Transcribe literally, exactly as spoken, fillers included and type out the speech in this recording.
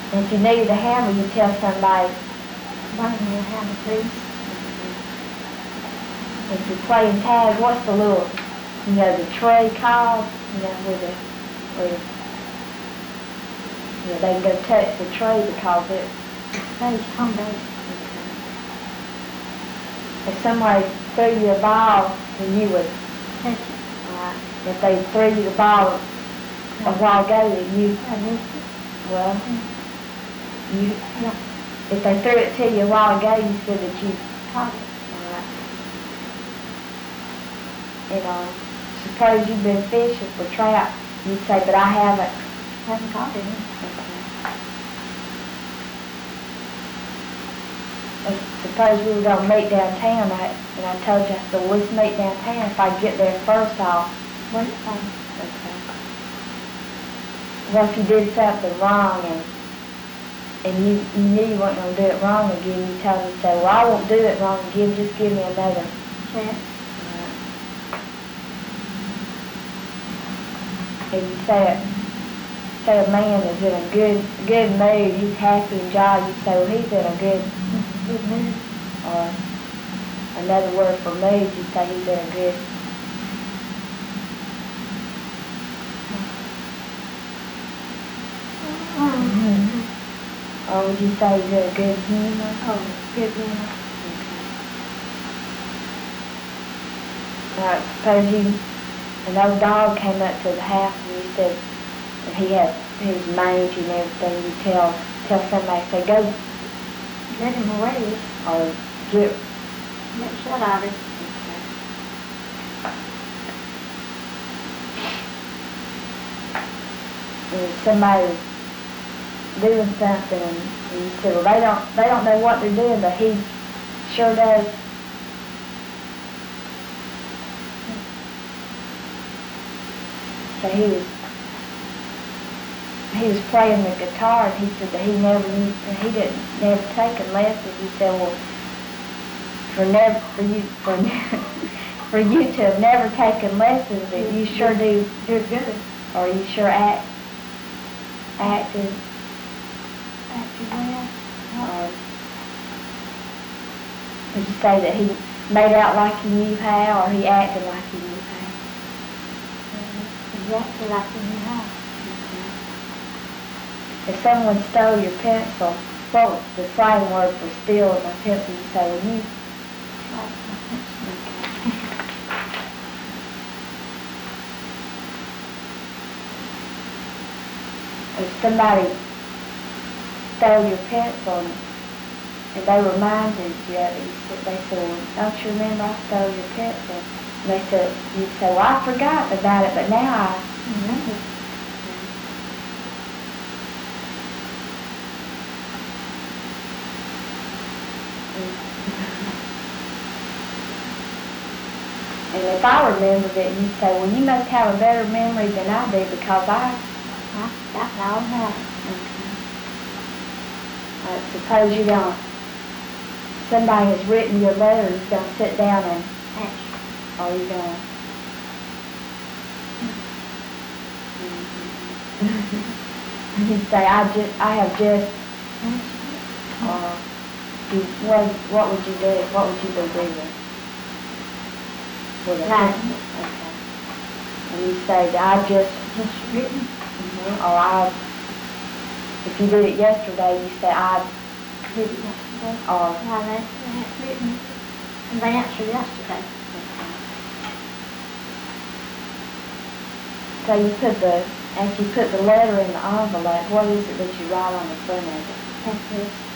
And if you need a hammer, you tell somebody, Bring me a hammer, please. if you're playing tag, what's the little, you know, the tree called? You know, where the, where, you know, they can go touch the tree because it, Base, home base. if somebody threw you a ball, then you would, Touch it. uh, if they threw you the ball a while ago, then you, I missed it. well, you, Yeah. if they threw it to you a while ago, you said that you, Caught it. you know, suppose you've been fishing for trout, you'd say, but I haven't. Haven't caught any. And suppose we were going to meet downtown, I, and I told you, I said, well, let's meet downtown. If I get there first, I'll, Wait, um, okay. Well, if you did something wrong and and you, you knew you weren't going to do it wrong again, you tell me, say, well, I won't do it wrong again, just give me another. chance. If you say it, say a man is in a good good mood, he's happy and jolly, you say, well, he's in a good, Good mood. or another word for mood, you say he's in a good. Mm-hmm. Or would you say he's in a good humor? Oh, good humor. Uh, suppose you, an old dog came up to the house and you said, and he had his mange and everything, you tell tell somebody, say, go, Let him away. or get, Get shut out of it. and somebody was doing something and, and you said, well, they don't, they don't know what they're doing, but he sure does. So he was, he was playing the guitar, and he said that he never, he didn't, never taken lessons. He said, well, for never, for you, for, for you to have never taken lessons, but you sure do, Do good. or you sure act, acted, Acted well. or would you say that he made out like he knew how, or he acted like he knew how? Exactly like in your house. If someone stole your pencil, what was the slang word for stealing my pencil? You say, well, you, Like my pencil. if somebody stole your pencil and they reminded you of it, you said, they said, well, don't you remember I stole your pencil? And they said, you'd say, well, I forgot about it, but now I Remember. And if I remembered it, you'd say, well, you must have a better memory than I do because I, I forgot all about it. I suppose you don't, somebody has written your letter, you're going to sit down and, Answer. or you're going to, you'd say, I just, I have just, Answer. or you, what, what would you do? What would you be doing? With a Writing. Okay. And you say that I just, Just written. or I, if you did it yesterday, you say I, Did it yesterday. or, Well, they had written and they answered yesterday. so you put the, after you put the letter in the envelope, what is it that you write on the front of it? That's this.